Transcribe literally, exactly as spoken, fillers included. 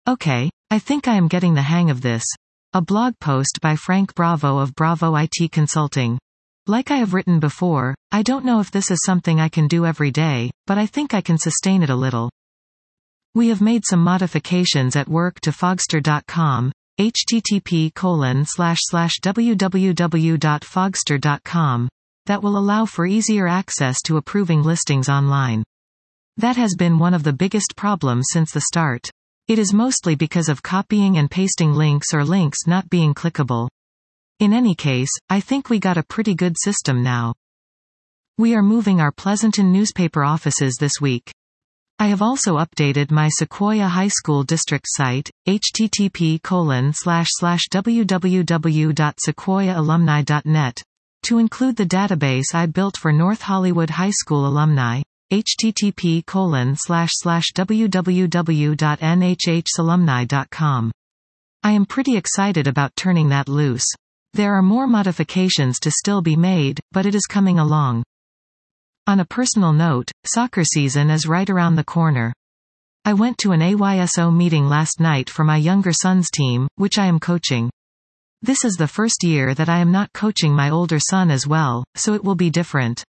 Okay, I think I am getting the hang of this. A blog post by Frank Bravo of Bravo I T Consulting. Like I have written before, I don't know if this is something I can do every day, but I think I can sustain it a little. We have made some modifications at work to Fogster dot com, http colon slash slash www dot fogster dot com, that will allow for easier access to approving listings online. That has been one of the biggest problems since the start. It is mostly because of copying and pasting links or links not being clickable. In any case, I think we got a pretty good system now. We are moving our Pleasanton newspaper offices this week. I have also updated my Sequoia High School District site, http colon slash slash www dot sequoia alumni dot net, to include the database I built for North Hollywood High School alumni, http colon slash slash www dot n h h s alumni dot com. I am pretty excited about turning that loose. There are more modifications to still be made, but it is coming along. On a personal note, soccer season is right around the corner. I went to an A Y S O meeting last night for my younger son's team, which I am coaching. This is the first year that I am not coaching my older son as well, so it will be different.